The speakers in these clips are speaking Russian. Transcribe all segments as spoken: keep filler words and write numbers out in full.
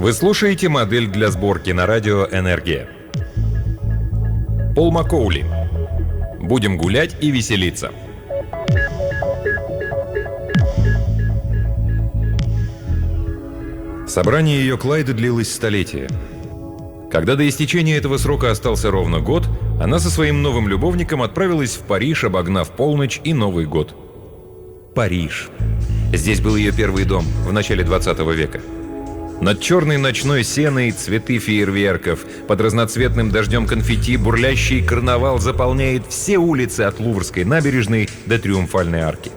Вы слушаете модель для сборки на радио «Энергия». Пол Маккоули. Будем гулять и веселиться. Собрание ее Клайда длилось столетие. Когда до истечения этого срока остался ровно год, она со своим новым любовником отправилась в Париж, обогнав полночь и Новый год. Париж. Здесь был ее первый дом в начале двадцатого века. Над черной ночной сеной цветы фейерверков, под разноцветным дождем конфетти бурлящий карнавал заполняет все улицы от Луврской набережной до Триумфальной арки.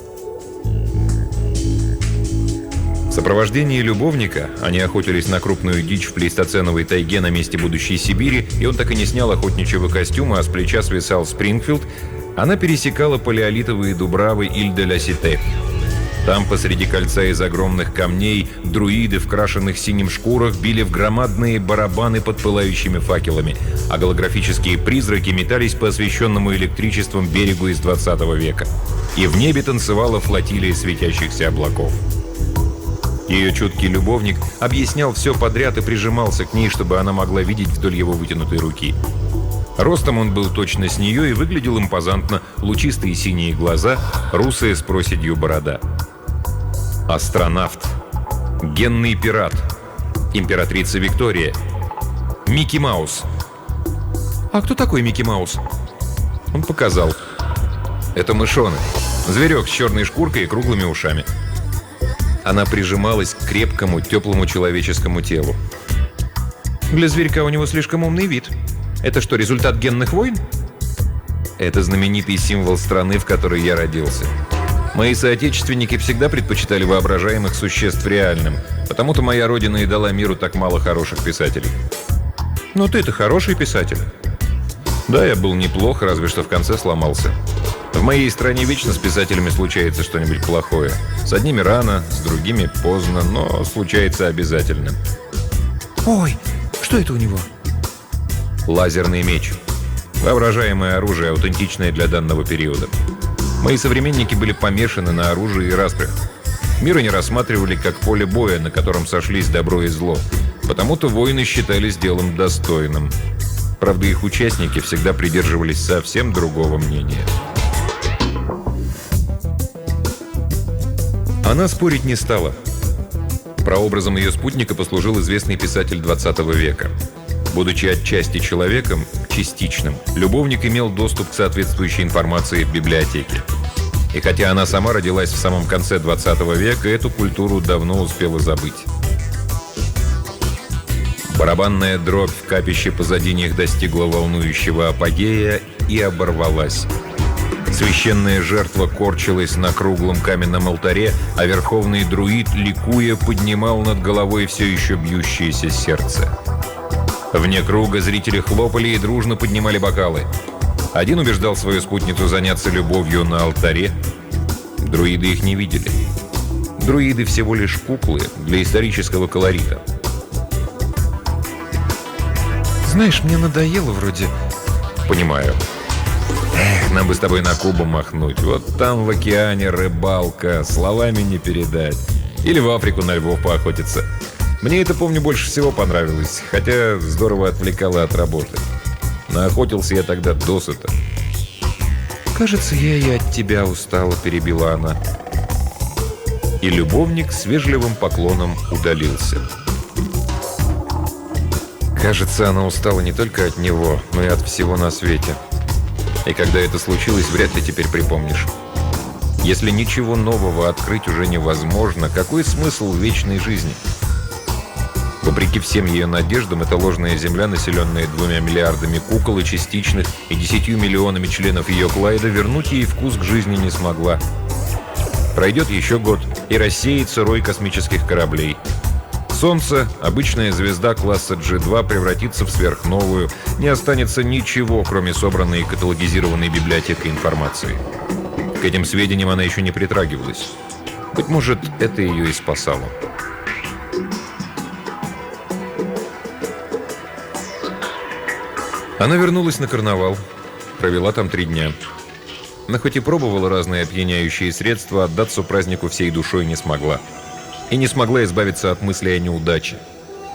В сопровождении любовника они охотились на крупную дичь в плейстоценовой тайге на месте будущей Сибири, и он так и не снял охотничьего костюма, а с плеча свисал Спрингфилд. Она пересекала палеолитовые дубравы Иль-де-ля-Сите. Там, посреди кольца из огромных камней, друиды в крашенных синим шкурах били в громадные барабаны под пылающими факелами, а голографические призраки метались по освещенному электричеством берегу из двадцатого века. И в небе танцевала флотилия светящихся облаков. Ее чуткий любовник объяснял все подряд и прижимался к ней, чтобы она могла видеть вдоль его вытянутой руки. Ростом он был точно с нее и выглядел импозантно: лучистые синие глаза, русая с проседью борода. Астронавт, генный пират, императрица Виктория, Микки Маус. «А кто такой Микки Маус?» Он показал. Это мышонок, зверек с черной шкуркой и круглыми ушами. Она прижималась к крепкому, теплому человеческому телу. «Для зверька у него слишком умный вид. Это что, результат генных войн?» «Это знаменитый символ страны, в которой я родился. Мои соотечественники всегда предпочитали воображаемых существ реальным, потому-то моя родина и дала миру так мало хороших писателей». «Но ты-то хороший писатель». «Да, я был неплох, разве что в конце сломался. В моей стране вечно с писателями случается что-нибудь плохое. С одними рано, с другими поздно, но случается обязательно». «Ой, что это у него?» «Лазерный меч. Воображаемое оружие, аутентичное для данного периода. Мои современники были помешаны на оружии и распрях. Мир они рассматривали как поле боя, на котором сошлись добро и зло. Потому-то войны считались делом достойным. Правда, их участники всегда придерживались совсем другого мнения». Она спорить не стала. Прообразом ее спутника послужил известный писатель двадцатого века. Будучи отчасти человеком, частичным, любовник имел доступ к соответствующей информации в библиотеке. И хотя она сама родилась в самом конце двадцатого века, эту культуру давно успела забыть. Барабанная дробь в капище позади них достигла волнующего апогея и оборвалась. Священная жертва корчилась на круглом каменном алтаре, а верховный друид, ликуя, поднимал над головой все еще бьющееся сердце. Вне круга зрители хлопали и дружно поднимали бокалы. Один убеждал свою спутницу заняться любовью на алтаре. Друиды их не видели. Друиды всего лишь куклы для исторического колорита. «Знаешь, мне надоело вроде». «Понимаю. Эх, нам бы с тобой на Кубу махнуть. Вот там в океане рыбалка, словами не передать. Или в Африку на львов поохотиться. Мне это, помню, больше всего понравилось, хотя здорово отвлекало от работы. Наохотился я тогда досыта». «Кажется, я и от тебя устала», — перебила она. И любовник с вежливым поклоном удалился. Кажется, она устала не только от него, но и от всего на свете. И когда это случилось, вряд ли теперь припомнишь. Если ничего нового открыть уже невозможно, какой смысл в вечной жизни? Вопреки всем ее надеждам, эта ложная земля, населенная двумя миллиардами кукол и частичных, и десятью миллионами членов ее Клайда, вернуть ей вкус к жизни не смогла. Пройдет еще год, и рассеется рой космических кораблей. Солнце, обычная звезда класса джи два, превратится в сверхновую. Не останется ничего, кроме собранной и каталогизированной библиотекой информации. К этим сведениям она еще не притрагивалась. Быть может, это ее и спасало. Она вернулась на карнавал, провела там три дня. Но хоть и пробовала разные опьяняющие средства, отдаться празднику всей душой не смогла. И не смогла избавиться от мысли о неудаче.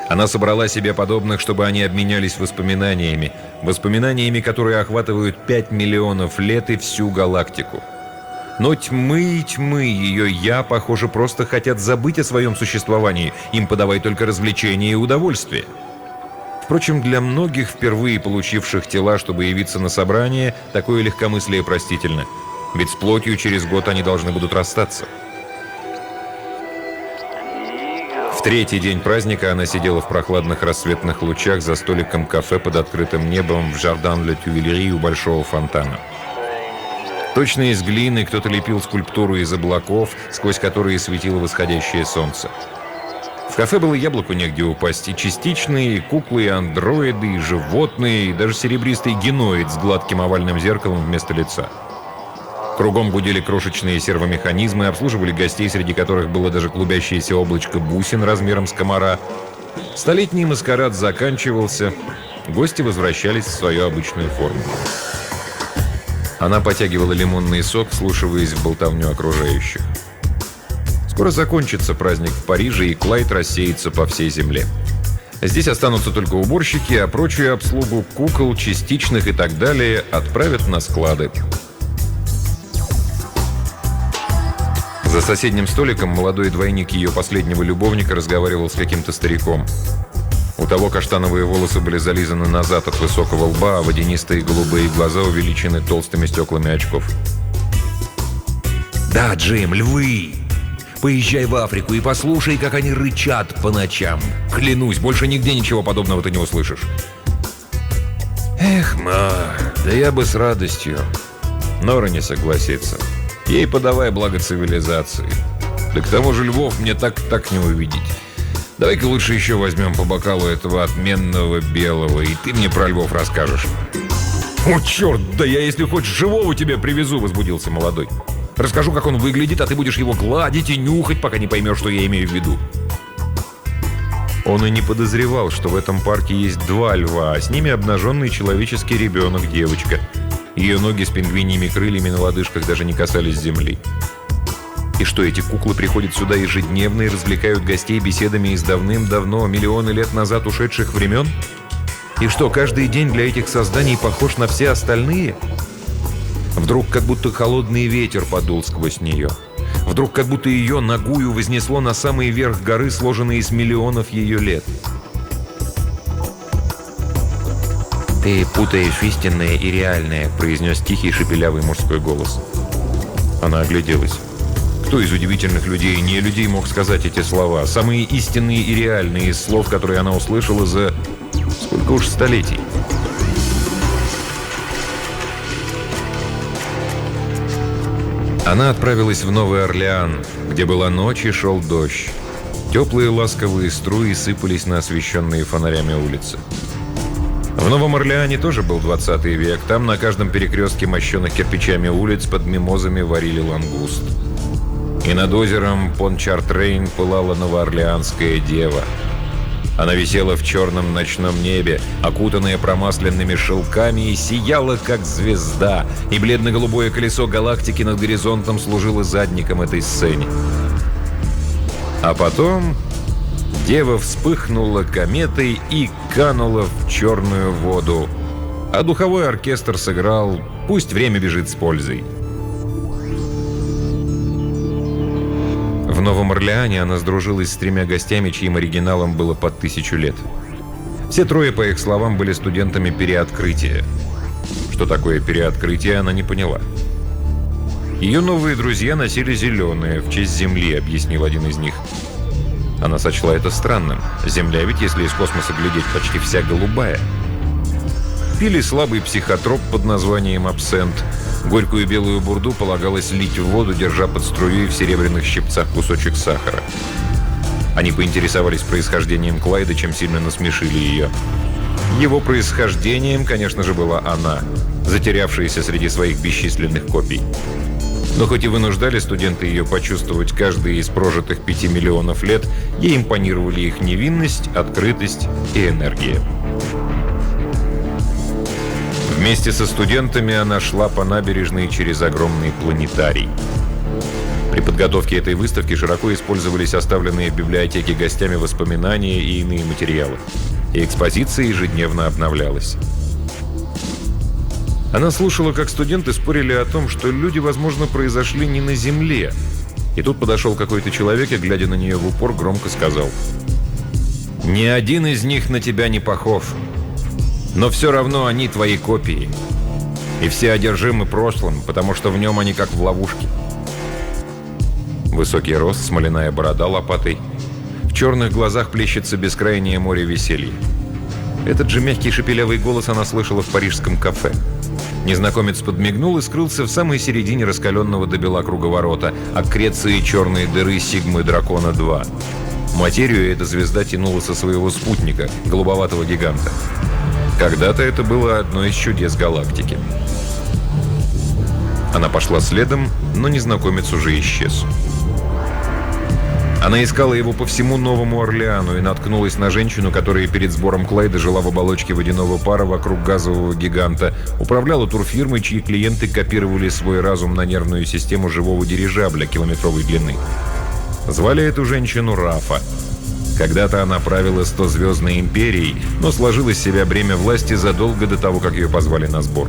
Она собрала себе подобных, чтобы они обменялись воспоминаниями. Воспоминаниями, которые охватывают пять миллионов лет и всю галактику. Но тьмы и тьмы ее «я», похоже, просто хотят забыть о своем существовании. Им подавай только развлечение и удовольствие. Впрочем, для многих, впервые получивших тела, чтобы явиться на собрание, такое легкомыслие простительно. Ведь с плотью через год они должны будут расстаться. В третий день праздника она сидела в прохладных рассветных лучах за столиком кафе под открытым небом в Жардан-ле-Тюильри у большого фонтана. Точно из глины кто-то лепил скульптуру из облаков, сквозь которые светило восходящее солнце. В кафе было яблоку негде упасть. И частичные, и куклы, и андроиды, и животные, и даже серебристый геноид с гладким овальным зеркалом вместо лица. Кругом гудели крошечные сервомеханизмы, обслуживали гостей, среди которых было даже клубящееся облачко бусин размером с комара. Столетний маскарад заканчивался, гости возвращались в свою обычную форму. Она потягивала лимонный сок, вслушиваясь в болтовню окружающих. Скоро закончится праздник в Париже, и Клайд рассеется по всей земле. Здесь останутся только уборщики, а прочую обслугу кукол, частичных и так далее отправят на склады. За соседним столиком молодой двойник ее последнего любовника разговаривал с каким-то стариком. У того каштановые волосы были зализаны назад от высокого лба, а водянистые голубые глаза увеличены толстыми стеклами очков. Да, Джим, львы! Поезжай в Африку и послушай, как они рычат по ночам. Клянусь, больше нигде ничего подобного ты не услышишь. Эх, ма, да я бы с радостью. Нора не согласится. Ей подавай благо цивилизации. Да к тому же львов мне так-так не увидеть. Давай-ка лучше еще возьмем по бокалу этого отменного белого, и ты мне про львов расскажешь. О, черт, да я, если хочешь, живого тебе привезу, возбудился молодой. Расскажу, как он выглядит, а ты будешь его гладить и нюхать, пока не поймешь, что я имею в виду. Он и не подозревал, что в этом парке есть два льва, а с ними обнаженный человеческий ребенок, девочка. Ее ноги с пингвиньими крыльями на лодыжках даже не касались земли. И что, эти куклы приходят сюда ежедневно и развлекают гостей беседами из давным-давно, миллионы лет назад ушедших времен? И что, каждый день для этих созданий похож на все остальные? Вдруг как будто холодный ветер подул сквозь нее. Вдруг как будто ее нагую вознесло на самый верх горы, сложенной из миллионов ее лет. «Ты путаешь истинное и реальное», — произнес тихий шепелявый мужской голос. Она огляделась. Кто из удивительных людей, не людей, мог сказать эти слова? Самые истинные и реальные из слов, которые она услышала за... сколько уж столетий. Она отправилась в Новый Орлеан, где была ночь и шел дождь. Теплые ласковые струи сыпались на освещенные фонарями улицы. В Новом Орлеане тоже был двадцатый век. Там на каждом перекрестке мощенных кирпичами улиц под мимозами варили лангуст. И над озером Пончартрейн пылала новоорлеанская дева. Она висела в черном ночном небе, окутанная промасленными шелками, и сияла, как звезда, и бледно-голубое колесо галактики над горизонтом служило задником этой сцене. А потом дева вспыхнула кометой и канула в черную воду, а духовой оркестр сыграл «Пусть время бежит с пользой». В Новом Орлеане она сдружилась с тремя гостями, чьим оригиналом было под тысячу лет. Все трое, по их словам, были студентами переоткрытия. Что такое переоткрытие, она не поняла. Ее новые друзья носили зеленые, в честь Земли, объяснил один из них. Она сочла это странным. Земля ведь, если из космоса глядеть, почти вся голубая. Пили слабый психотроп под названием абсент. Горькую белую бурду полагалось лить в воду, держа под струей в серебряных щипцах кусочек сахара. Они поинтересовались происхождением Клайда, чем сильно насмешили ее. Его происхождением, конечно же, была она, затерявшаяся среди своих бесчисленных копий. Но хоть и вынуждали студенты ее почувствовать каждый из прожитых пяти миллионов лет, ей импонировали их невинность, открытость и энергия. Вместе со студентами она шла по набережной через огромный планетарий. При подготовке подготовке этой выставки широко использовались оставленные в библиотеке гостями воспоминания и иные материалы. И экспозиция ежедневно обновлялась. Она слушала, как студенты спорили о том, что люди, возможно, произошли не на Земле. И тут подошел какой-то человек и, глядя на нее в упор, громко сказал: «Ни один из них на тебя не похож. Но все равно они твои копии. И все одержимы прошлым, потому что в нем они как в ловушке». Высокий рост, смоляная борода лопатой. В черных глазах плещется бескрайнее море веселья. Этот же мягкий шепелявый голос она слышала в парижском кафе. Незнакомец подмигнул и скрылся в самой середине раскаленного до бела круговорота, аккреции черной дыры Сигмы Дракона два. Материю эта звезда тянула со своего спутника, голубоватого гиганта. Когда-то это было одной из чудес галактики. Она пошла следом, но незнакомец уже исчез. Она искала его по всему Новому Орлеану и наткнулась на женщину, которая перед сбором Клайда жила в оболочке водяного пара вокруг газового гиганта, управляла турфирмой, чьи клиенты копировали свой разум на нервную систему живого дирижабля километровой длины. Звали эту женщину Рафа. Когда-то она правила стозвездной империей, но сложила с себя бремя власти задолго до того, как ее позвали на сбор.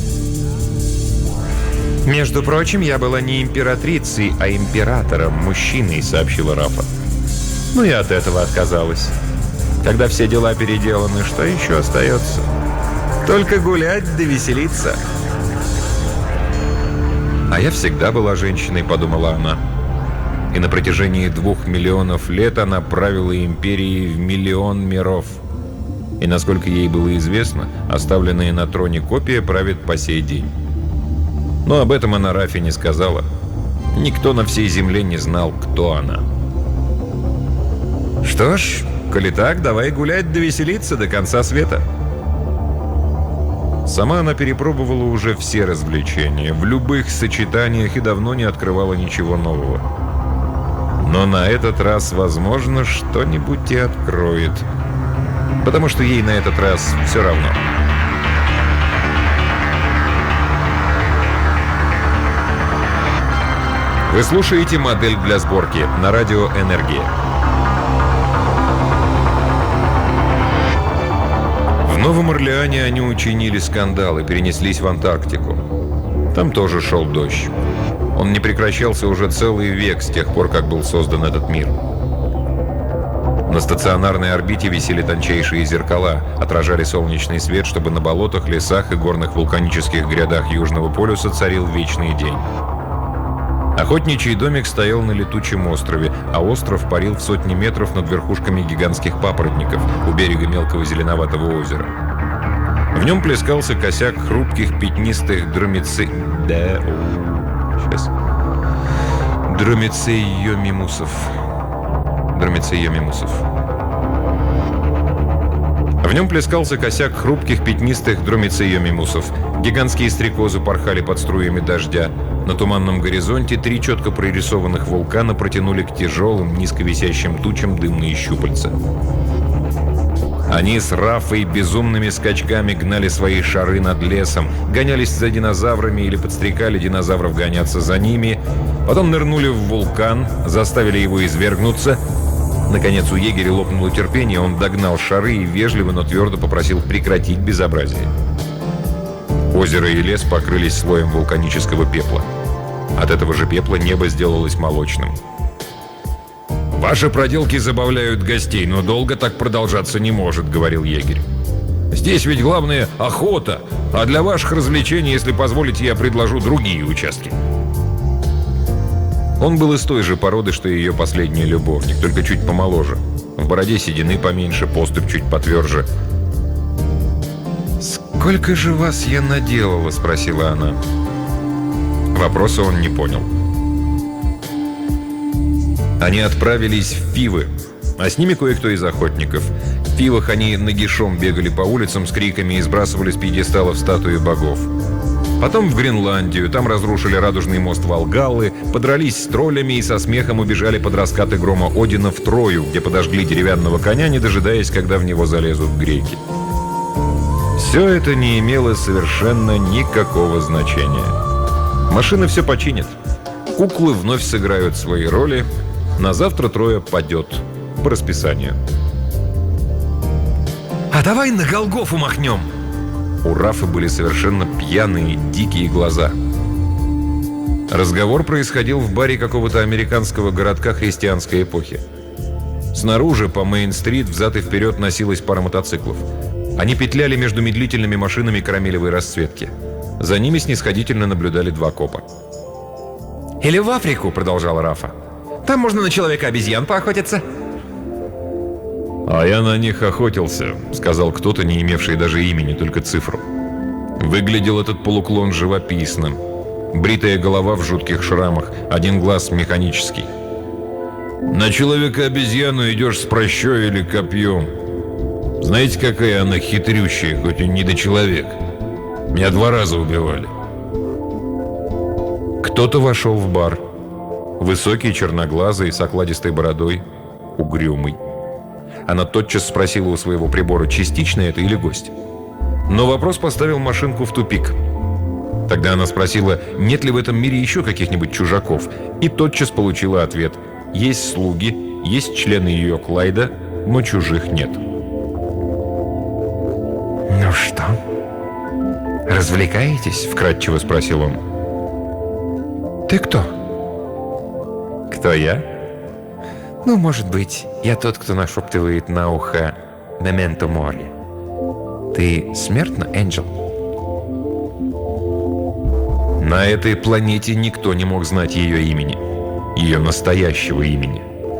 «Между прочим, я была не императрицей, а императором, мужчиной», — сообщила Рафа. «Ну и от этого отказалась. Когда все дела переделаны, что еще остается? Только гулять да веселиться». «А я всегда была женщиной», — подумала она. И на протяжении двух миллионов лет она правила империей в миллион миров. И, насколько ей было известно, оставленная на троне копия правит по сей день. Но об этом она Рафе не сказала. Никто на всей земле не знал, кто она. «Что ж, коли так, давай гулять да веселиться до конца света». Сама она перепробовала уже все развлечения, в любых сочетаниях, и давно не открывала ничего нового. Но на этот раз, возможно, что-нибудь и откроет. Потому что ей на этот раз все равно. Вы слушаете «Модель для сборки» на радио «Энергия». В Новом Орлеане они учинили скандал и перенеслись в Антарктику. Там тоже шел дождь. Он не прекращался уже целый век с тех пор, как был создан этот мир. На стационарной орбите висели тончайшие зеркала, отражали солнечный свет, чтобы на болотах, лесах и горных вулканических грядах Южного полюса царил вечный день. Охотничий домик стоял на летучем острове, а остров парил в сотни метров над верхушками гигантских папоротников у берега мелкого зеленоватого озера. В нем плескался косяк хрупких пятнистых дромици... Да... Сейчас... Дромицеиомимусов. Дромицеиомимусов. В нем плескался косяк хрупких пятнистых дромицеиомимусов. Гигантские стрекозы порхали под струями дождя. На туманном горизонте три четко прорисованных вулкана протянули к тяжелым, низковисящим тучам дымные щупальца. Они с Рафой безумными скачками гнали свои шары над лесом, гонялись за динозаврами или подстрекали динозавров гоняться за ними, потом нырнули в вулкан, заставили его извергнуться. Наконец у егеря лопнуло терпение, он догнал шары и вежливо, но твердо попросил прекратить безобразие. Озеро и лес покрылись слоем вулканического пепла. От этого же пепла небо сделалось молочным. «Ваши проделки забавляют гостей, но долго так продолжаться не может», — говорил егерь. «Здесь ведь главное — охота, а для ваших развлечений, если позволите, я предложу другие участки». Он был из той же породы, что и ее последний любовник, только чуть помоложе. В бороде седины поменьше, поступь чуть потверже. «Сколько же вас я наделала?» — спросила она. Вопроса он не понял. Они отправились в Фивы, а с ними кое-кто из охотников. В Фивах они нагишом бегали по улицам с криками и сбрасывали с пьедесталов статуи богов. Потом в Гренландию, там разрушили радужный мост Волгаллы, подрались с троллями и со смехом убежали под раскаты грома Одина в Трою, где подожгли деревянного коня, не дожидаясь, когда в него залезут греки. Все это не имело совершенно никакого значения. Машины все починят. Куклы вновь сыграют свои роли. На завтра трое падет по расписанию. «А давай на Голгофу махнем!» У Рафа были совершенно пьяные, дикие глаза. Разговор происходил в баре какого-то американского городка христианской эпохи. Снаружи по Мейн-стрит взад и вперед носилась пара мотоциклов. Они петляли между медлительными машинами карамелевой расцветки. За ними снисходительно наблюдали два копа. «Или в Африку», — продолжал Рафа. «Там можно на человека-обезьян поохотиться». «А я на них охотился», — сказал кто-то, не имевший даже имени, только цифру. Выглядел этот полуклон живописным. Бритая голова в жутких шрамах, один глаз механический. «На человека-обезьяну идешь с прощой или копьем. Знаете, какая она хитрющая, хоть и недочеловек. Меня два раза убивали». Кто-то вошел в бар. Высокий, черноглазый, с окладистой бородой, угрюмый. Она тотчас спросила у своего прибора, частично это или гость. Но вопрос поставил машинку в тупик. Тогда она спросила, нет ли в этом мире еще каких-нибудь чужаков, и тотчас получила ответ. Есть слуги, есть члены ее Клайда, но чужих нет. «Ну что, развлекаетесь?» — вкратчиво спросил он. «Ты кто?» «Кто я?» «Ну, может быть, я тот, кто нашептывает на ухо «Мементо море». Ты смертна, Энджел?» На этой планете никто не мог знать ее имени. Ее настоящего имени.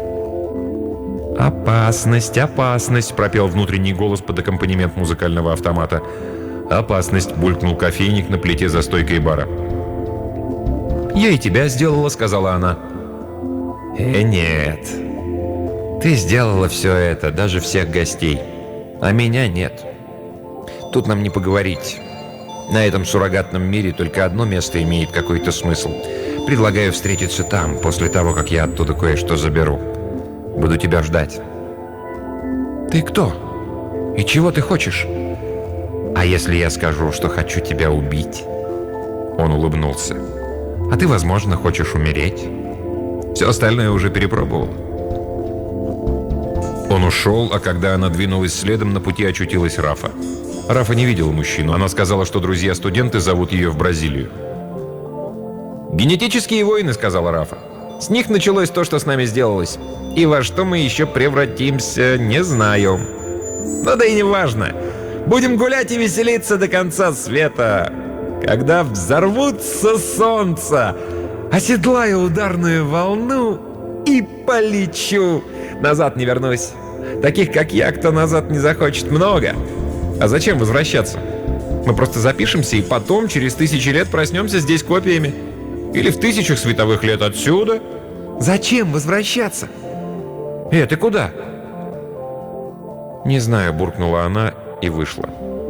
«Опасность, опасность!» — пропел внутренний голос под аккомпанемент музыкального автомата. «Опасность!» — булькнул кофейник на плите за стойкой бара. «Я и тебя сделала», — сказала она. «Э, нет. Ты сделала все это, даже всех гостей. А меня нет. Тут нам не поговорить. На этом суррогатном мире только одно место имеет какой-то смысл. Предлагаю встретиться там, после того, как я оттуда кое-что заберу. Буду тебя ждать». «Ты кто? И чего ты хочешь?» «А если я скажу, что хочу тебя убить?» Он улыбнулся. «А ты, возможно, хочешь умереть? Все остальное уже перепробовал». Он ушел, а когда она двинулась следом, на пути очутилась Рафа. Рафа не видела мужчину. Она сказала, что друзья-студенты зовут ее в Бразилию. «Генетические войны», — сказала Рафа. «С них началось то, что с нами сделалось. И во что мы еще превратимся, не знаю. Но да и не важно. Будем гулять и веселиться до конца света. Когда взорвутся солнца, оседлаю ударную волну и полечу. Назад не вернусь. Таких, как я, кто назад не захочет, много. А зачем возвращаться? Мы просто запишемся и потом, через тысячи лет, проснемся здесь копиями. Или в тысячах световых лет отсюда. Зачем возвращаться? Э, ты куда?» «Не знаю», — буркнула она и вышла.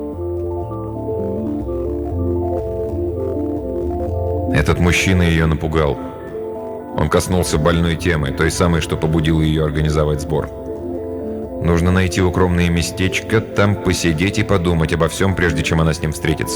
Этот мужчина ее напугал. Он коснулся больной темы, той самой, что побудило ее организовать сбор. Нужно найти укромное местечко, там посидеть и подумать обо всем, прежде чем она с ним встретится.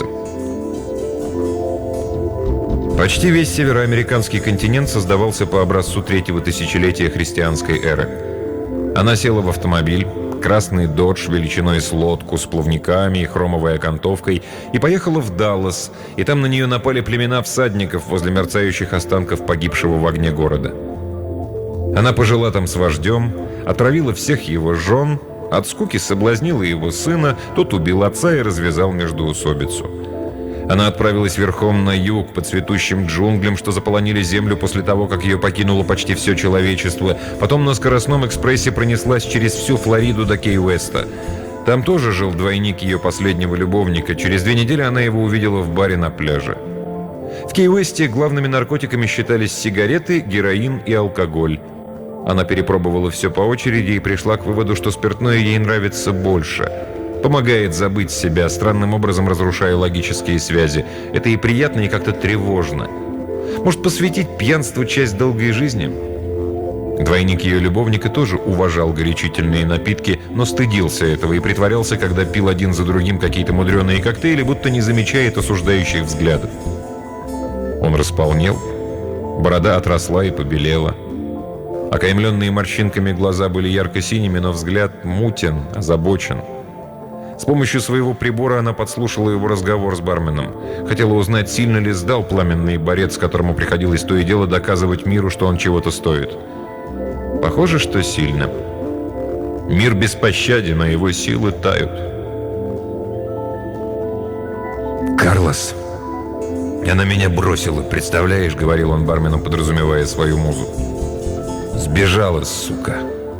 Почти весь североамериканский континент создавался по образцу третьего тысячелетия христианской эры. Она села в автомобиль, красный додж величиной с лодку, с плавниками и хромовой окантовкой, и поехала в Даллас, и там на нее напали племена всадников возле мерцающих останков погибшего в огне города. Она пожила там с вождем, отравила всех его жен, от скуки соблазнила его сына, тот убил отца и развязал междоусобицу. Она отправилась верхом на юг, по цветущим джунглям, что заполонили землю после того, как ее покинуло почти все человечество. Потом на скоростном экспрессе пронеслась через всю Флориду до Кей-Уэста. Там тоже жил двойник ее последнего любовника. Через две недели она его увидела в баре на пляже. В Кей-Уэсте главными наркотиками считались сигареты, героин и алкоголь. Она перепробовала все по очереди и пришла к выводу, что спиртное ей нравится больше. Помогает забыть себя, странным образом разрушая логические связи. Это и приятно, и как-то тревожно. Может, посвятить пьянству часть долгой жизни? Двойник ее любовника тоже уважал горячительные напитки, но стыдился этого и притворялся, когда пил один за другим какие-то мудреные коктейли, будто не замечает осуждающих взглядов. Он располнел, Борода отросла и побелела. Окаймленные морщинками глаза были ярко-синими, но взгляд мутен, озабочен. С помощью своего прибора она подслушала его разговор с барменом. Хотела узнать, сильно ли сдал пламенный борец, которому приходилось то и дело доказывать миру, что он чего-то стоит. Похоже, что сильно. Мир беспощаден, а его силы тают. «Карлос, она меня бросила, представляешь?» — говорил он бармену, подразумевая свою музу. «Сбежала, сука».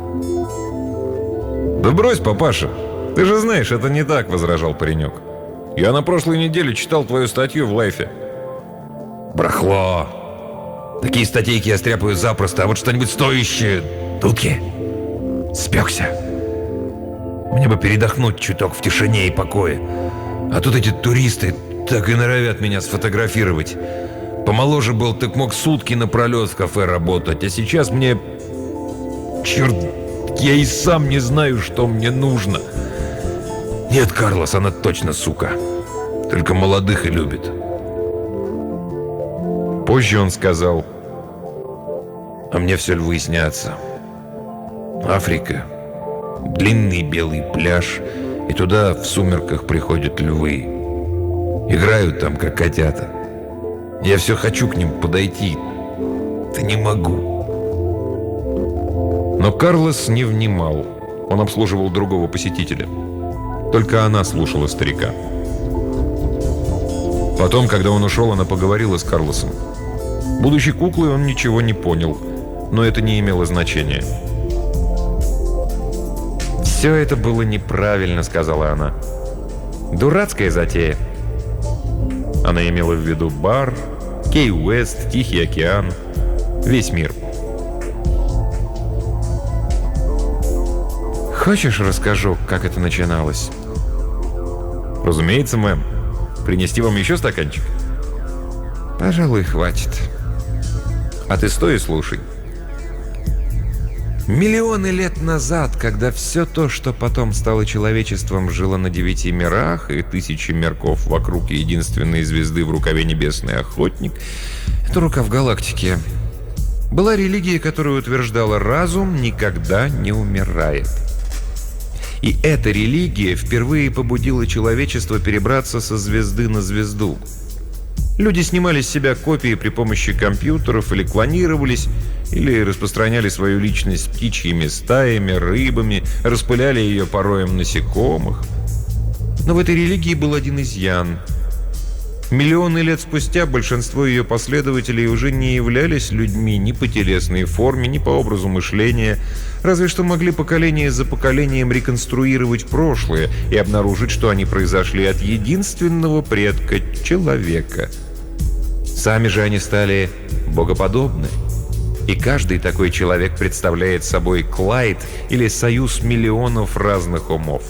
«Да брось, папаша, ты же знаешь, это не так», — возражал паренек. «Я на прошлой неделе читал твою статью в Лайфе». «Брахло! Такие статейки я стряпаю запросто, а вот что-нибудь стоящее... Туки! Спекся! Мне бы передохнуть чуток в тишине и покое. А тут эти туристы так и норовят меня сфотографировать. Помоложе был, так мог сутки напролет в кафе работать, а сейчас мне... Черт, я и сам не знаю, что мне нужно. Нет, Карлос, она точно сука. Только молодых и любит». Позже он сказал: «А мне все львы снятся. Африка, длинный белый пляж, и туда в сумерках приходят львы. Играют там, как котята. Я все хочу к ним подойти, да не могу». Но Карлос не внимал. Он обслуживал другого посетителя. Только она слушала старика. Потом, когда он ушел, она поговорила с Карлосом. Будучи куклой, он ничего не понял, но это не имело значения. «Все это было неправильно», — сказала она. «Дурацкая затея». Она имела в виду бар, Кей-Уэст, Тихий океан, весь мир. «Хочешь, расскажу, как это начиналось?» «Разумеется, мэм. Принести вам еще стаканчик?» «Пожалуй, хватит. А ты стой и слушай. Миллионы лет назад, когда все то, что потом стало человечеством, жило на девяти мирах и тысячи мирков вокруг единственной звезды в рукаве небесный охотник, это рука в галактике, была религия, которая утверждала: разум никогда не умирает. И эта религия впервые побудила человечество перебраться со звезды на звезду. Люди снимали с себя копии при помощи компьютеров или клонировались, или распространяли свою личность птичьими стаями, рыбами, распыляли ее пороем насекомых. Но в этой религии был один изъян. Миллионы лет спустя большинство ее последователей уже не являлись людьми ни по телесной форме, ни по образу мышления, разве что могли поколение за поколением реконструировать прошлое и обнаружить, что они произошли от единственного предка — человека. Сами же они стали богоподобны. И каждый такой человек представляет собой клайд или союз миллионов разных умов.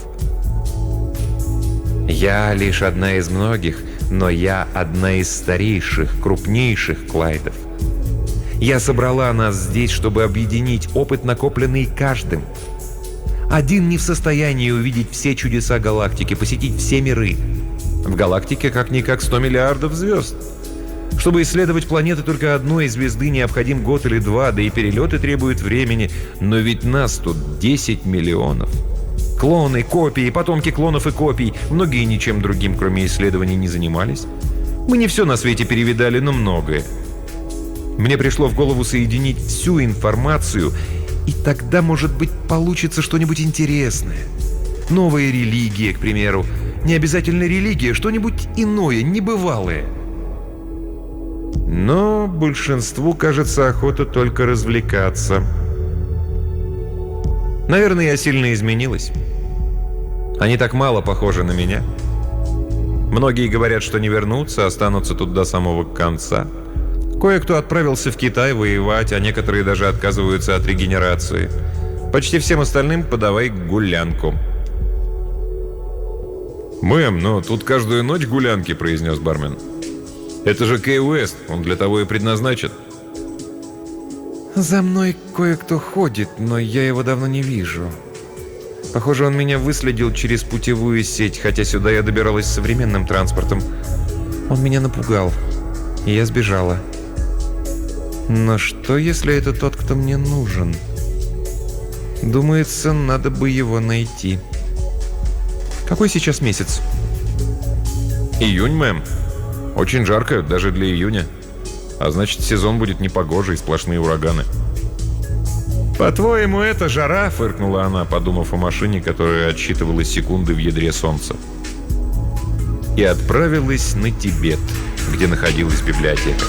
Я лишь одна из многих, но я одна из старейших, крупнейших клайдов. Я собрала нас здесь, чтобы объединить опыт, накопленный каждым. Один не в состоянии увидеть все чудеса галактики, посетить все миры. В галактике как-никак сто миллиардов звезд. Чтобы исследовать планеты только одной звезды, необходим год или два, да и перелеты требуют времени. Но ведь нас тут десять миллионов. Клоны, копии, потомки клонов и копий. Многие ничем другим, кроме исследований, не занимались. Мы не все на свете перевидали, но многое. Мне пришло в голову соединить всю информацию, и тогда, может быть, получится что-нибудь интересное. Новая религия, к примеру. Не обязательно религия, что-нибудь иное, небывалое. Но большинству, кажется, охота только развлекаться. Наверное, я сильно изменилась. Они так мало похожи на меня. Многие говорят, что не вернутся, останутся тут до самого конца. Кое-кто отправился в Китай воевать, а некоторые даже отказываются от регенерации. Почти всем остальным подавай гулянку. «Мэм, но тут каждую ночь гулянки», — произнес бармен. «Это же Кей-Уэст, он для того и предназначен». «За мной кое-кто ходит, но я его давно не вижу. Похоже, он меня выследил через путевую сеть, хотя сюда я добиралась современным транспортом. Он меня напугал, и я сбежала». Но что, если это тот, кто мне нужен? Думается, надо бы его найти. Какой сейчас месяц? Июнь, мэм. Очень жарко, даже для июня. А значит, сезон будет непогожий, сплошные ураганы. «По-твоему, это жара?» — фыркнула она, подумав о машине, которая отсчитывала секунды в ядре солнца. И отправилась на Тибет, где находилась библиотека.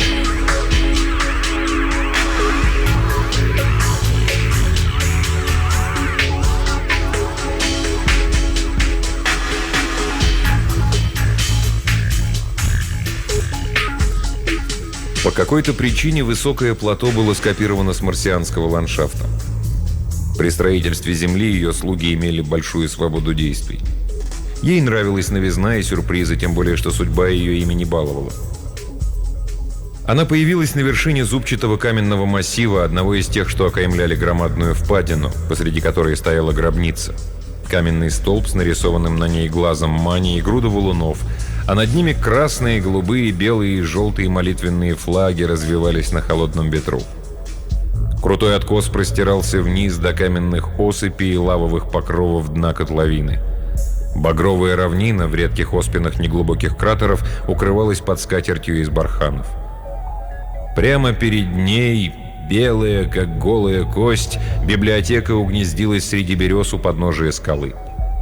По какой-то причине высокое плато было скопировано с марсианского ландшафта. При строительстве Земли ее слуги имели большую свободу действий. Ей нравилась новизна и сюрпризы, тем более, что судьба ее ими не баловала. Она появилась на вершине зубчатого каменного массива, одного из тех, что окаймляли громадную впадину, посреди которой стояла гробница. Каменный столб с нарисованным на ней глазом Мани и груда валунов, а над ними красные, голубые, белые и желтые молитвенные флаги развивались на холодном ветру. Крутой откос простирался вниз до каменных осыпей и лавовых покровов дна котловины. Багровая равнина в редких оспинах неглубоких кратеров укрывалась под скатертью из барханов. Прямо перед ней, белая, как голая кость, библиотека угнездилась среди берез у подножия скалы.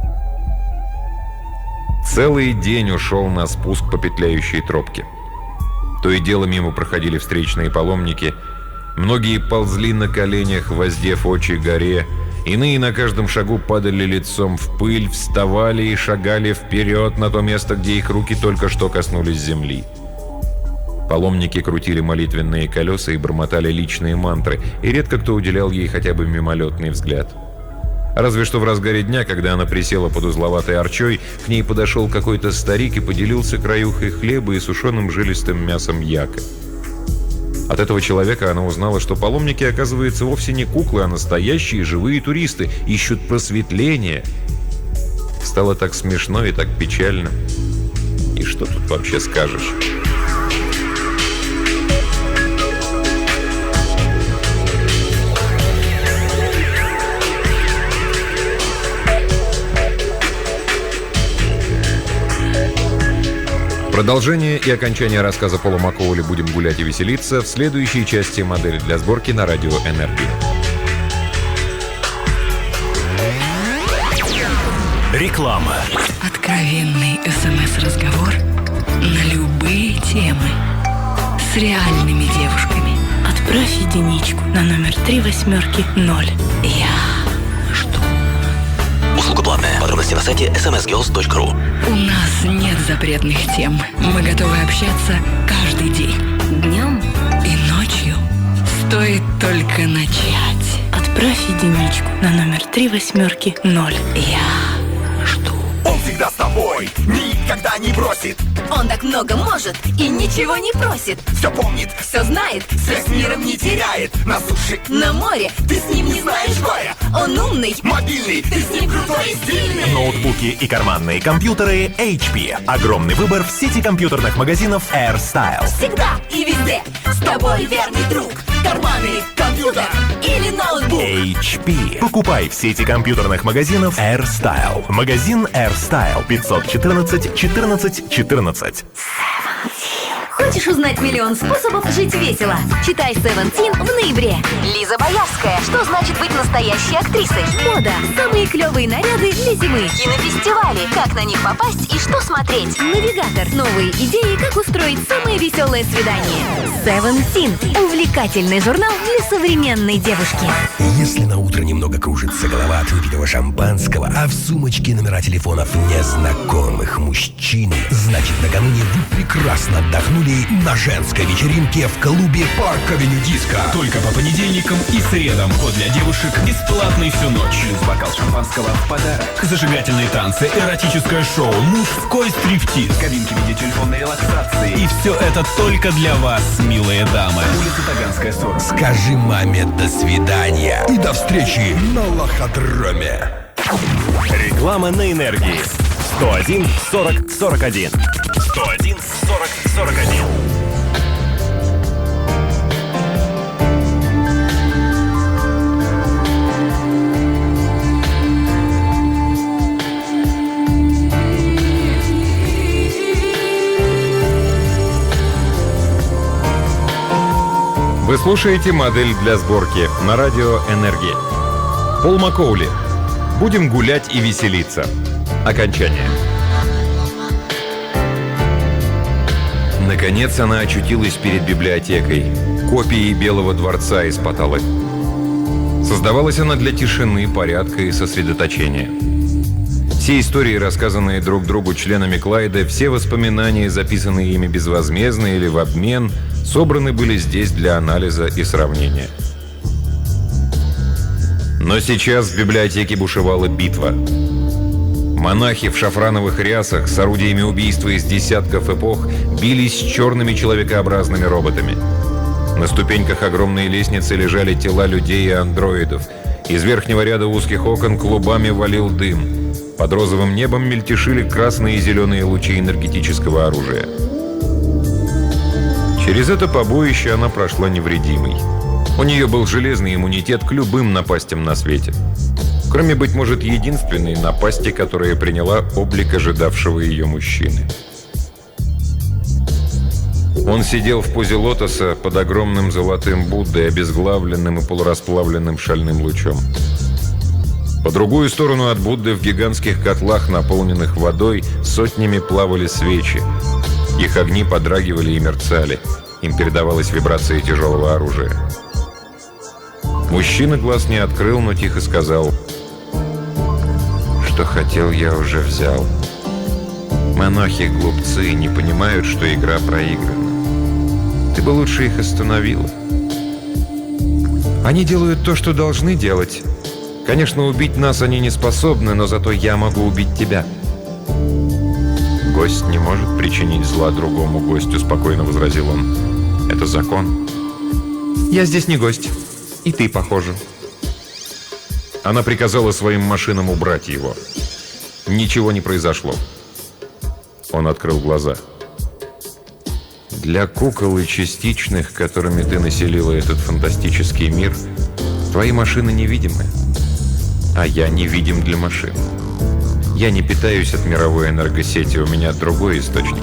Целый день ушел на спуск по петляющей тропке. То и дело мимо проходили встречные паломники. Многие ползли на коленях, воздев очи горе. Иные на каждом шагу падали лицом в пыль, вставали и шагали вперед на то место, где их руки только что коснулись земли. Паломники крутили молитвенные колеса и бормотали личные мантры, и редко кто уделял ей хотя бы мимолетный взгляд. Разве что в разгаре дня, когда она присела под узловатой арчой, к ней подошел какой-то старик и поделился краюхой хлеба и сушеным жилистым мясом яка. От этого человека она узнала, что паломники, оказывается, вовсе не куклы, а настоящие живые туристы, ищут просветления. Стало так смешно и так печально. И что тут вообще скажешь? Продолжение и окончание рассказа Пола Маккоули «Будем гулять и веселиться» в следующей части «Модели для сборки» на радио «Энергия». Реклама. Откровенный СМС-разговор на любые темы с реальными девушками. Отправь единичку на номер три восьмерки ноль. Я жду. Услуга платная. Подробности на сайте эс эм эс герлс точка ру. У нас нет запретных тем. Мы готовы общаться каждый день. Днем и ночью. Стоит только начать. Отправь единичку на номер три восьмерки ноль. Я жду. Он всегда с тобой, никогда не бросит. Он так много может и ничего не просит. Все помнит, Все знает, связь с миром не теряет. На суше, на море ты с ним не знаешь горя. он умный, Мобильный, ты с ним крутой и стильный. Ноутбуки и карманные компьютеры эйч пи. Огромный выбор в сети компьютерных магазинов AirStyle. всегда и везде. С тобой верный друг. Карманы, компьютер или ноутбук. эйч пи. Покупай в сети компьютерных магазинов AirStyle. Магазин AirStyle пятьсот четырнадцать четырнадцать четырнадцать. Хочешь узнать миллион способов жить весело? Читай Севентин в ноябре. Лиза Боярская. Что значит быть настоящей актрисой? Мода. Самые клевые наряды для зимы. Кинофестивали. Как на них попасть и что смотреть? Навигатор. Новые идеи, как устроить самое веселое свидание. Севентин. Увлекательный журнал для современной девушки. Если на утро немного кружится голова от выпитого шампанского, а в сумочке номера телефонов незнакомых мужчин, значит, накануне вы прекрасно отдохнули на женской вечеринке в клубе Парк Авеню Диско. Только по понедельникам и средам. Вход для девушек бесплатный всю ночь. Плюс бокал шампанского в подарок. Зажигательные танцы, эротическое шоу, мужской стриптиз, кабинки в виде телефонной релаксации. И все это только для вас, милые дамы. Улица Таганская, сорок. Скажи маме до свидания и до встречи на лохотроме. Реклама на энергии. сто один сорок сорок один. сто один сорок сорок один. слушаете «Модель для сборки» на радио «Энергия». Пол Маккоули. Будем гулять и веселиться. Окончание. Наконец она очутилась перед библиотекой, копией Белого дворца из Паталы. Создавалась она для тишины, порядка и сосредоточения. Все истории, рассказанные друг другу членами Клайда, все воспоминания, записанные ими безвозмездно или в обмен, собраны были здесь для анализа и сравнения. Но сейчас в библиотеке бушевала битва. Монахи в шафрановых рясах с орудиями убийства из десятков эпох бились с черными человекообразными роботами. На ступеньках огромной лестницы лежали тела людей и андроидов. Из верхнего ряда узких окон клубами валил дым. Под розовым небом мельтешили красные и зеленые лучи энергетического оружия. Через это побоище она прошла невредимой. У нее был железный иммунитет к любым напастям на свете. Кроме, быть может, единственной напасти, которая приняла облик ожидавшего ее мужчины. Он сидел в позе лотоса под огромным золотым Буддой, обезглавленным и полурасплавленным шальным лучом. По другую сторону от Будды в гигантских котлах, наполненных водой, сотнями плавали свечи. Их огни подрагивали и мерцали. Им передавалась вибрация тяжелого оружия. Мужчина глаз не открыл, но тихо сказал: «Что хотел, я уже взял. Монахи-глупцы не понимают, что игра проиграна. Ты бы лучше их остановила. Они делают то, что должны делать. Конечно, убить нас они не способны, но зато я могу убить тебя». «Гость не может причинить зла другому гостю», — спокойно возразил он. «Это закон». «Я здесь не гость. И ты, похоже». Она приказала своим машинам убрать его. Ничего не произошло. Он открыл глаза. «Для кукол и частичных, которыми ты населила этот фантастический мир, твои машины невидимы. А я невидим для машин. Я не питаюсь от мировой энергосети, у меня другой источник».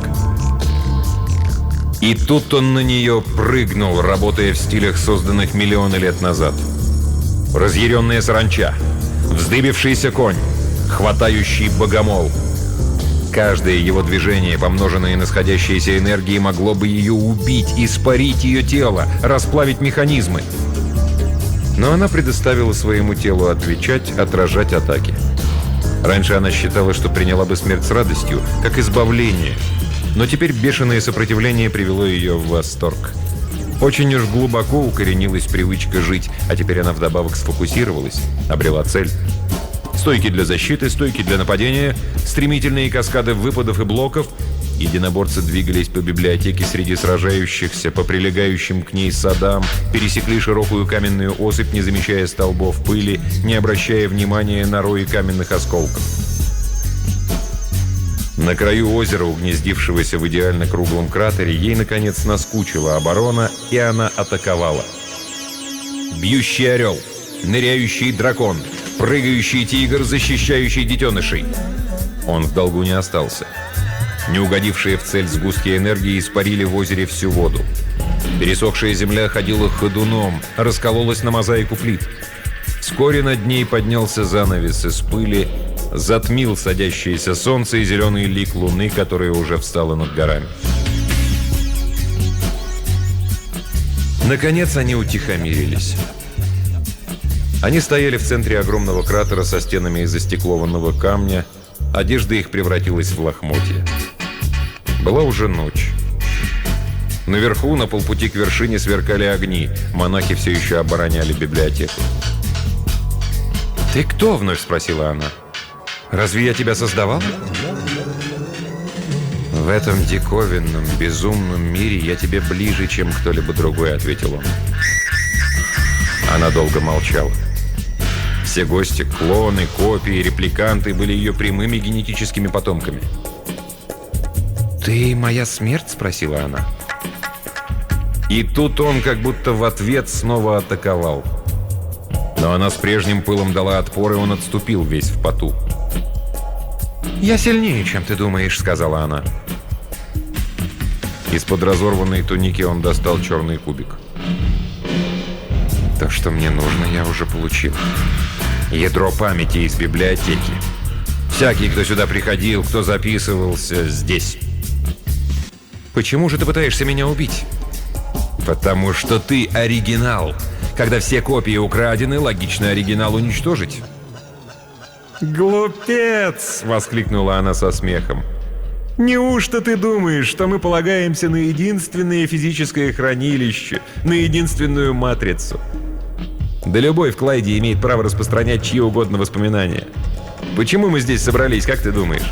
И тут он на нее прыгнул, работая в стилях, созданных миллионы лет назад. Разъяренная саранча, вздыбившийся конь, хватающий богомол. Каждое его движение, помноженное на сходящиеся энергии, могло бы ее убить, испарить ее тело, расплавить механизмы. Но она предоставила своему телу отвечать, отражать атаки. Раньше она считала, что приняла бы смерть с радостью, как избавление. Но теперь бешеное сопротивление привело ее в восторг. Очень уж глубоко укоренилась привычка жить, а теперь она вдобавок сфокусировалась, обрела цель. Стойки для защиты, стойки для нападения, стремительные каскады выпадов и блоков. Единоборцы двигались по библиотеке среди сражающихся, по прилегающим к ней садам, пересекли широкую каменную осыпь, не замечая столбов пыли, не обращая внимания на рои каменных осколков. На краю озера, угнездившегося в идеально круглом кратере, ей, наконец, наскучила оборона, и она атаковала. Бьющий орел, ныряющий дракон, прыгающий тигр, защищающий детенышей. Он в долгу не остался. Не угодившие в цель сгустки энергии испарили в озере всю воду. Пересохшая земля ходила ходуном, раскололась на мозаику плит. Вскоре над ней поднялся занавес из пыли, затмил садящееся солнце и зеленый лик луны, которая уже встала над горами. Наконец они утихомирились. Они стояли в центре огромного кратера со стенами из застеклованного камня. Одежда их превратилась в лохмотья. Была уже ночь. Наверху, на полпути к вершине, сверкали огни. Монахи все еще обороняли библиотеку. «Ты кто?» — вновь спросила она. «Разве я тебя создавал?» «В этом диковинном, безумном мире я тебе ближе, чем кто-либо другой», — ответил он. Она долго молчала. Все гости, клоны, копии, репликанты были ее прямыми генетическими потомками. «Ты моя смерть?» — спросила она. И тут он как будто в ответ снова атаковал. Но она с прежним пылом дала отпор, и он отступил весь в поту. «Я сильнее, чем ты думаешь», — сказала она. Из-под разорванной туники он достал черный кубик. То, что мне нужно, я уже получил. Ядро памяти из библиотеки. Всякий, кто сюда приходил, кто записывался, здесь. Почему же ты пытаешься меня убить? Потому что ты оригинал. Когда все копии украдены, логично оригинал уничтожить. «Глупец!» — воскликнула она со смехом. «Неужто ты думаешь, что мы полагаемся на единственное физическое хранилище, на единственную матрицу? Да любой в Клайде имеет право распространять чьи угодно воспоминания. Почему мы здесь собрались, как ты думаешь?»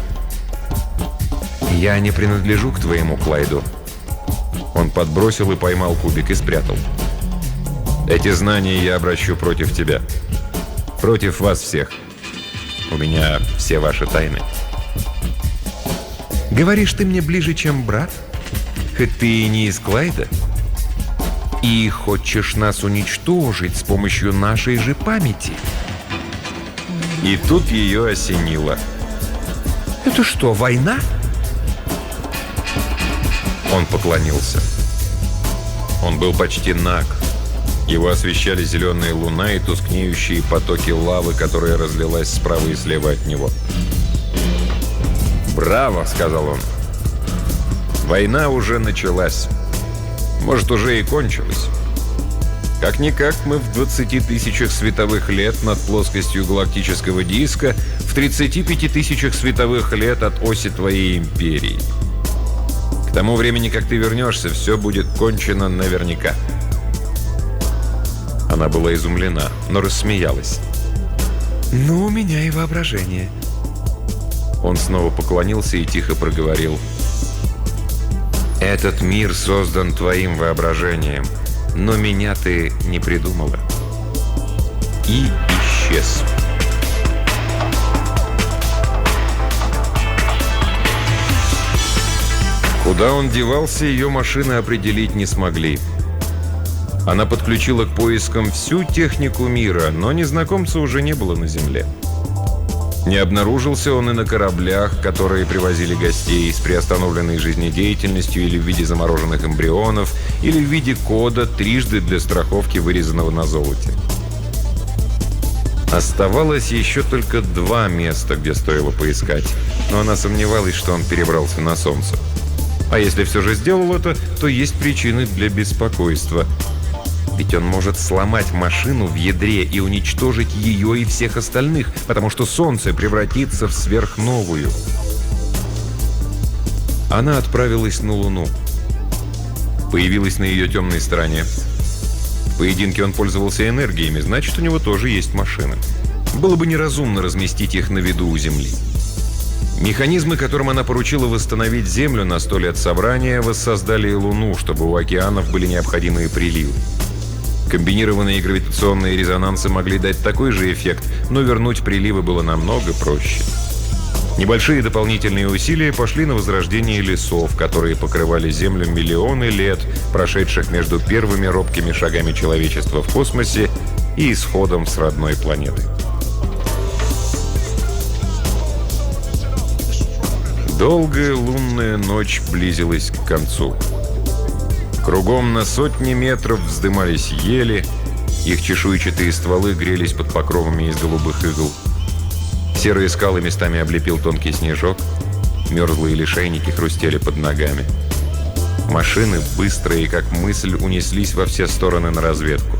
«Я не принадлежу к твоему Клайду». Он подбросил и поймал кубик и спрятал. «Эти знания я обращу против тебя. Против вас всех. У меня все ваши тайны». «Говоришь, ты мне ближе, чем брат? Хоть ты и не из Клайда? И хочешь нас уничтожить с помощью нашей же памяти?» И тут ее осенило. «Это что, война?» Он поклонился. Он был почти наг. Его освещали зеленая луна и тускнеющие потоки лавы, которая разлилась справа и слева от него. «Браво!» — сказал он. «Война уже началась. Может, уже и кончилась. Как-никак мы в двадцати тысячах световых лет над плоскостью галактического диска, в тридцати пяти тысячах световых лет от оси твоей империи. К тому времени, как ты вернешься, все будет кончено наверняка». Она была изумлена, но рассмеялась. «Ну, у меня и воображение». Он снова поклонился и тихо проговорил. «Этот мир создан твоим воображением, но меня ты не придумала». И исчез. Куда он девался, ее машины определить не смогли. Она подключила к поискам всю технику мира, но незнакомца уже не было на Земле. Не обнаружился он и на кораблях, которые привозили гостей с приостановленной жизнедеятельностью или в виде замороженных эмбрионов, или в виде кода, трижды для страховки, вырезанного на золоте. Оставалось еще только два места, где стоило поискать, но она сомневалась, что он перебрался на Солнце. А если все же сделал это, то есть причины для беспокойства. Ведь он может сломать машину в ядре и уничтожить ее и всех остальных, потому что Солнце превратится в сверхновую. Она отправилась на Луну. Появилась на ее темной стороне. В поединке он пользовался энергиями, значит, у него тоже есть машины. Было бы неразумно разместить их на виду у Земли. Механизмы, которым она поручила восстановить Землю на сто лет собрания, воссоздали и Луну, чтобы у океанов были необходимые приливы. Комбинированные гравитационные резонансы могли дать такой же эффект, но вернуть приливы было намного проще. Небольшие дополнительные усилия пошли на возрождение лесов, которые покрывали Землю миллионы лет, прошедших между первыми робкими шагами человечества в космосе и исходом с родной планеты. Долгая лунная ночь близилась к концу. Кругом на сотни метров вздымались ели, их чешуйчатые стволы грелись под покровами из голубых игл. Серые скалы местами облепил тонкий снежок, мерзлые лишайники хрустели под ногами. Машины, быстрые как мысль, унеслись во все стороны на разведку.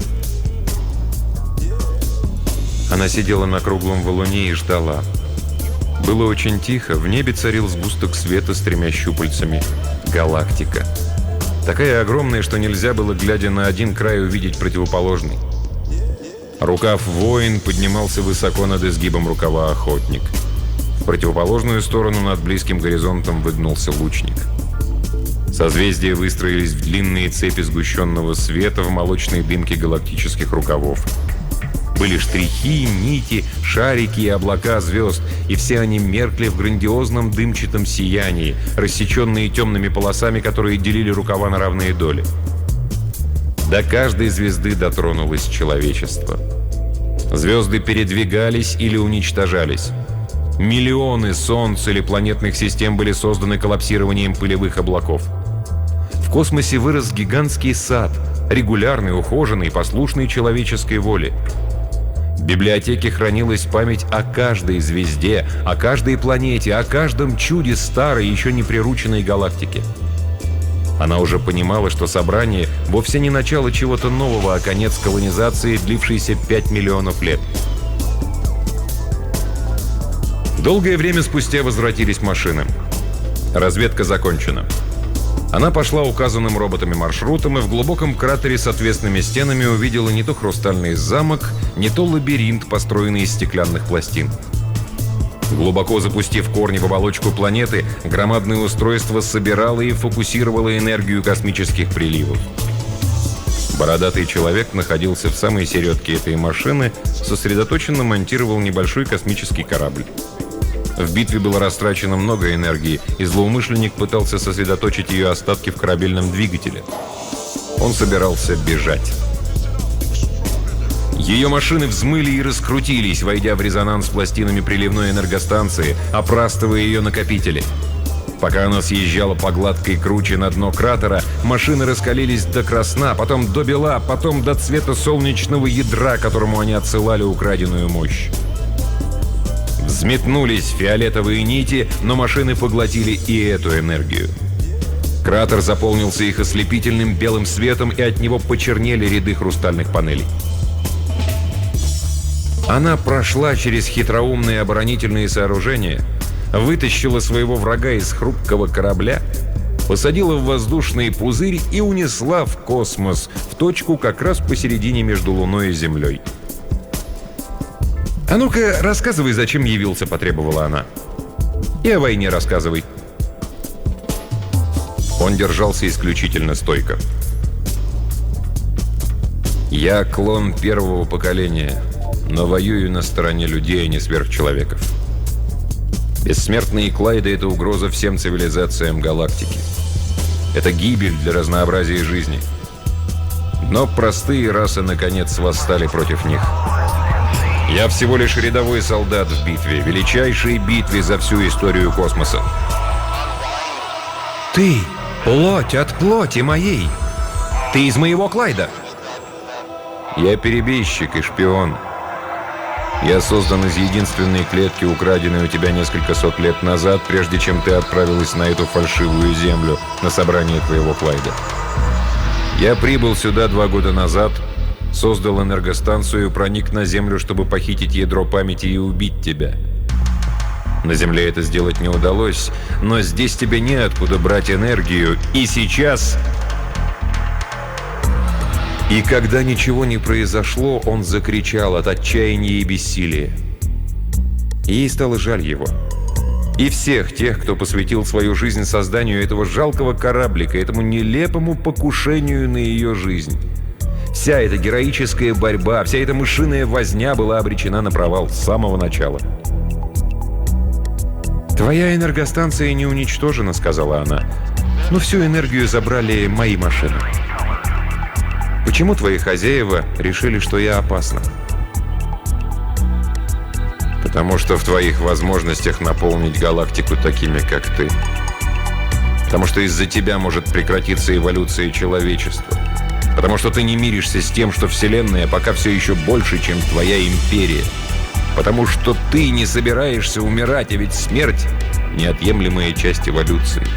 Она сидела на круглом валуне и ждала. Было очень тихо, в небе царил сгусток света с тремя щупальцами — галактика. Такая огромная, что нельзя было, глядя на один край, увидеть противоположный. Рукав воин поднимался высоко над изгибом рукава охотник. В противоположную сторону над близким горизонтом выгнулся лучник. Созвездия выстроились в длинные цепи сгущенного света в молочной дымке галактических рукавов. Были штрихи, нити, шарики и облака звезд, и все они меркли в грандиозном дымчатом сиянии, рассеченные темными полосами, которые делили рукава на равные доли. До каждой звезды дотронулось человечество. Звезды передвигались или уничтожались. Миллионы солнц или планетных систем были созданы коллапсированием пылевых облаков. В космосе вырос гигантский сад, регулярный, ухоженный, послушный человеческой воле. В библиотеке хранилась память о каждой звезде, о каждой планете, о каждом чуде старой, еще не прирученной галактики. Она уже понимала, что собрание вовсе не начало чего-то нового, а конец колонизации, длившейся пять миллионов лет. Долгое время спустя возвратились машины. Разведка закончена. Она пошла указанным роботами маршрутом и в глубоком кратере с отвесными стенами увидела не то хрустальный замок, не то лабиринт, построенный из стеклянных пластин. Глубоко запустив корни в оболочку планеты, громадное устройство собирало и фокусировало энергию космических приливов. Бородатый человек находился в самой середке этой машины, сосредоточенно монтировал небольшой космический корабль. В битве было растрачено много энергии, и злоумышленник пытался сосредоточить ее остатки в корабельном двигателе. Он собирался бежать. Ее машины взмыли и раскрутились, войдя в резонанс с пластинами приливной энергостанции, опрастывая ее накопители. Пока она съезжала по гладкой круче на дно кратера, машины раскалились до красна, потом до бела, потом до цвета солнечного ядра, которому они отсылали украденную мощь. Взметнулись фиолетовые нити, но машины поглотили и эту энергию. Кратер заполнился их ослепительным белым светом, и от него почернели ряды хрустальных панелей. Она прошла через хитроумные оборонительные сооружения, вытащила своего врага из хрупкого корабля, посадила в воздушный пузырь и унесла в космос, в точку как раз посередине между Луной и Землей. «А ну-ка, рассказывай, зачем явился», — потребовала она. «И о войне рассказывай». Он держался исключительно стойко. «Я клон первого поколения, но воюю на стороне людей, а не сверхчеловеков. Бессмертные Клайды — это угроза всем цивилизациям галактики. Это гибель для разнообразия жизни. Но простые расы, наконец, восстали против них. Я всего лишь рядовой солдат в битве, величайшей битве за всю историю космоса». «Ты — плоть от плоти моей! Ты из моего Клайда!» «Я перебежчик и шпион. Я создан из единственной клетки, украденной у тебя несколько сот лет назад, прежде чем ты отправилась на эту фальшивую землю, на собрание твоего Клайда. Я прибыл сюда два года назад, создал энергостанцию и проник на Землю, чтобы похитить ядро памяти и убить тебя. На Земле это сделать не удалось, но здесь тебе неоткуда брать энергию, и сейчас...» И когда ничего не произошло, он закричал от отчаяния и бессилия. Ей стало жаль его. И всех тех, кто посвятил свою жизнь созданию этого жалкого кораблика, этому нелепому покушению на ее жизнь. Вся эта героическая борьба, вся эта мышиная возня была обречена на провал с самого начала. «Твоя энергостанция не уничтожена», — сказала она. «Но всю энергию забрали мои машины. Почему твои хозяева решили, что я опасна?» «Потому что в твоих возможностях наполнить галактику такими, как ты. Потому что из-за тебя может прекратиться эволюция человечества. Потому что ты не миришься с тем, что Вселенная пока все еще больше, чем твоя империя. Потому что ты не собираешься умирать, а ведь смерть — неотъемлемая часть эволюции».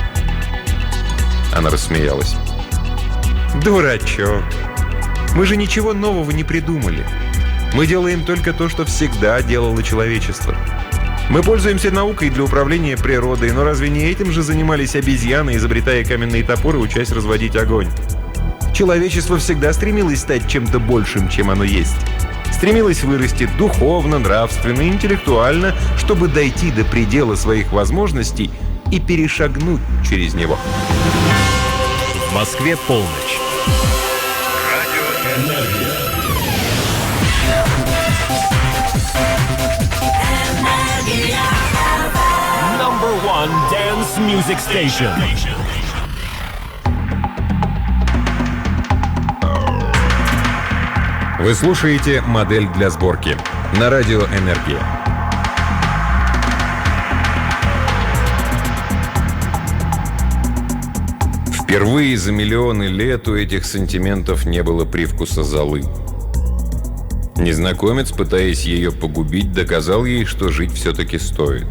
Она рассмеялась. «Дурачок! Мы же ничего нового не придумали. Мы делаем только то, что всегда делало человечество. Мы пользуемся наукой для управления природой, но разве не этим же занимались обезьяны, изобретая каменные топоры, учась разводить огонь? Человечество всегда стремилось стать чем-то большим, чем оно есть. Стремилось вырасти духовно, нравственно, интеллектуально, чтобы дойти до предела своих возможностей и перешагнуть через него». В Москве полночь. Радио «Энергия». Number one dance music station. Вы слушаете «Модель для сборки» на радио «Энергия». Впервые за миллионы лет у этих сантиментов не было привкуса золы. Незнакомец, пытаясь ее погубить, доказал ей, что жить все-таки стоит.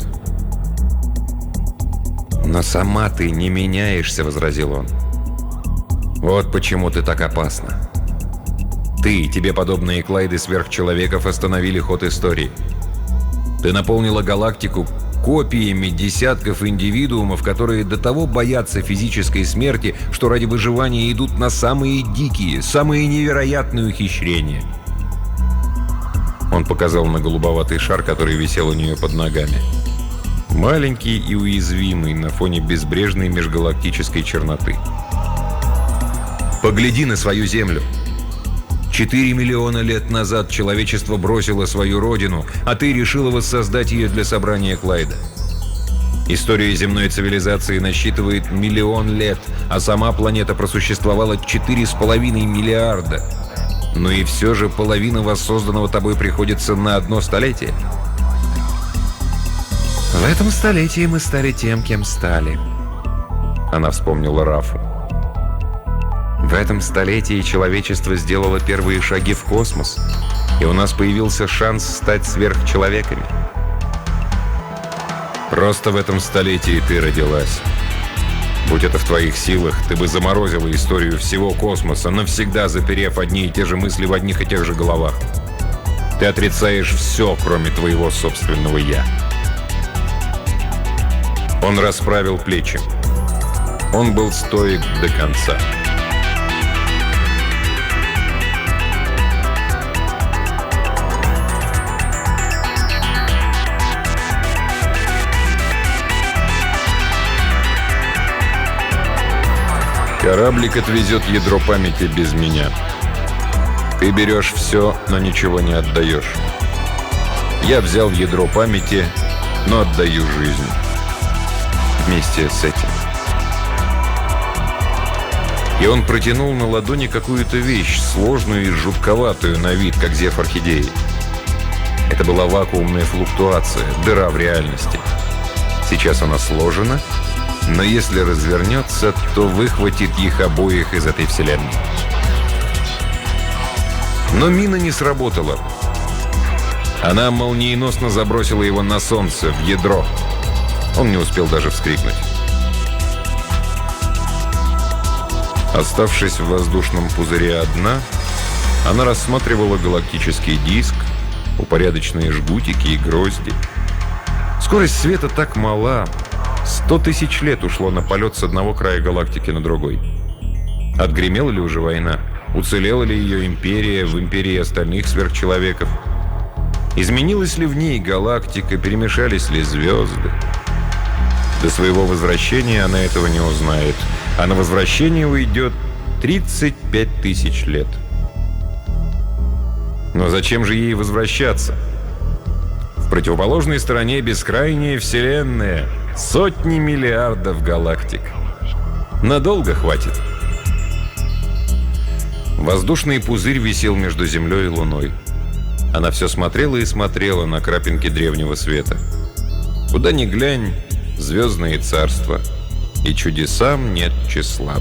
«Но сама ты не меняешься», — возразил он. «Вот почему ты так опасна. Ты и тебе подобные Клайды сверхчеловеков остановили ход истории. Ты наполнила галактику копиями десятков индивидуумов, которые до того боятся физической смерти, что ради выживания идут на самые дикие, самые невероятные ухищрения». Он показал на голубоватый шар, который висел у нее под ногами. Маленький и уязвимый на фоне безбрежной межгалактической черноты. «Погляди на свою Землю. Четыре миллиона лет назад человечество бросило свою родину, а ты решила воссоздать ее для собрания Клайда. История земной цивилизации насчитывает миллион лет, а сама планета просуществовала четыре с половиной миллиарда. Но и все же половина воссозданного тобой приходится на одно столетие. В этом столетии мы стали тем, кем стали». Она вспомнила Рафу. «В этом столетии человечество сделало первые шаги в космос, и у нас появился шанс стать сверхчеловеками. Просто в этом столетии ты родилась. Будь это в твоих силах, ты бы заморозила историю всего космоса, навсегда заперев одни и те же мысли в одних и тех же головах. Ты отрицаешь все, кроме твоего собственного «я». Он расправил плечи. Он был стоек до конца. Кораблик отвезет ядро памяти без меня. Ты берешь все, но ничего не отдаешь. Я взял ядро памяти, но отдаю жизнь. Вместе с этим. И он протянул на ладони какую-то вещь, сложную и жутковатую на вид, как зев орхидеи. Это была вакуумная флуктуация, дыра в реальности. Сейчас она сложена, но если развернется, то выхватит их обоих из этой вселенной. Но мина не сработала. Она молниеносно забросила его на солнце, в ядро. Он не успел даже вскрикнуть. Оставшись в воздушном пузыре одна, она рассматривала галактический диск, упорядоченные жгутики и грозди. Скорость света так мала. Сто тысяч лет ушло на полет с одного края галактики на другой. Отгремела ли уже война? Уцелела ли ее империя в империи остальных сверхчеловеков? Изменилась ли в ней галактика? Перемешались ли звезды? До своего возвращения она этого не узнает. А на возвращение уйдет тридцать пять тысяч лет. Но зачем же ей возвращаться? В противоположной стороне бескрайняя вселенная. Сотни миллиардов галактик. Надолго хватит. Воздушный пузырь висел между Землей и Луной. Она все смотрела и смотрела на крапинки древнего света. Куда ни глянь, звездные царства. И чудесам нет числа.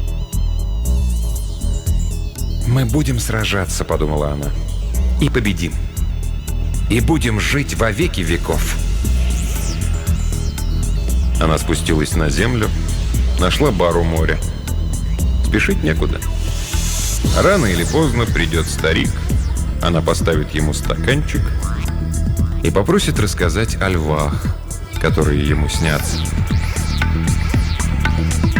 «Мы будем сражаться», — подумала она. «И победим. И будем жить во веки веков». Она спустилась на землю, нашла бар у моря. Спешить некуда. Рано или поздно придет старик. Она поставит ему стаканчик и попросит рассказать о львах, которые ему снятся.